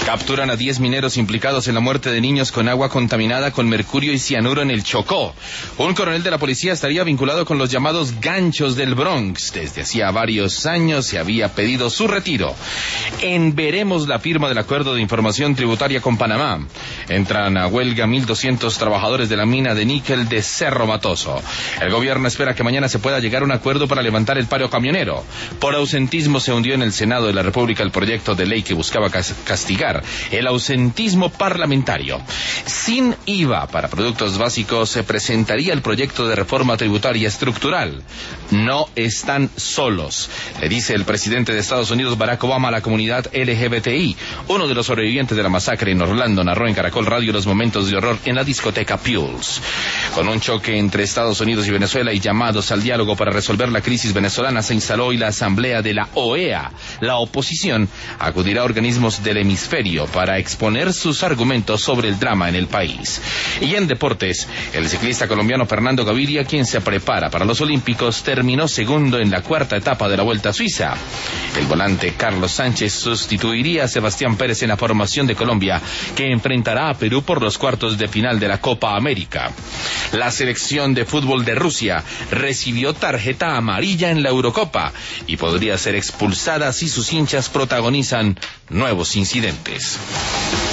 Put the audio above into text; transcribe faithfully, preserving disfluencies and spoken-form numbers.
Capturan a diez mineros implicados en la muerte de niños con agua contaminada con mercurio y cianuro en el Chocó. Un coronel de la policía estaría vinculado con los llamados ganchos del Bronx. Desde hacía varios años se había pedido su retiro. En veremos la firma del acuerdo de información tributaria con Panamá. Entran a huelga mil doscientos trabajadores de la mina de níquel de Cerro Matoso. El gobierno espera que mañana se pueda llegar a un acuerdo para levantar el paro camionero. Por ausentismo se hundió en el Senado de la República el proyecto de ley que buscaba castigar el ausentismo parlamentario. Sin I V A para productos básicos se presentaría el proyecto de reforma tributaria estructural. No están solos, le dice el presidente de Estados Unidos Barack Obama a la comunidad L G B T I. Uno de los sobrevivientes de la masacre en Orlando narró en Caracol Radio los momentos de horror en la discoteca Pulse. Con un choque entre Estados Unidos y Venezuela y llamados al diálogo para resolver la crisis venezolana, se instaló hoy la asamblea de la O E A. La oposición acudirá a organismos del hemisferio para exponer sus argumentos sobre el drama en el país. Y en deportes, el ciclista colombiano Fernando Gaviria, quien se prepara para los Olímpicos, terminó segundo en la cuarta etapa de la Vuelta a Suiza. El volante Carlos Sánchez sustituiría a Sebastián Pérez en la formación de Colombia, que enfrentará a Perú por los cuartos de final de la Copa América. La selección de fútbol de Rusia recibió tarjeta amarilla en la Eurocopa y podría ser expulsada si sus hinchas protagonizan nuevos incidentes.